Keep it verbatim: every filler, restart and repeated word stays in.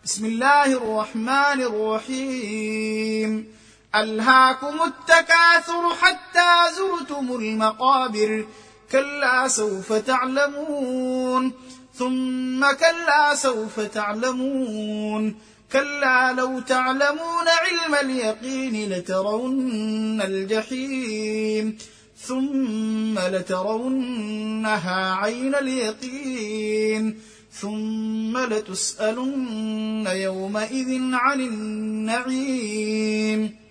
بسم الله الرحمن الرحيم. ألهاكم التكاثر حتى زرتم المقابر، كلا سوف تعلمون، ثم كلا سوف تعلمون، كلا لو تعلمون علم اليقين لترون الجحيم، ثم لترونها عين اليقين، ثم لتسألن يومئذ عن النعيم.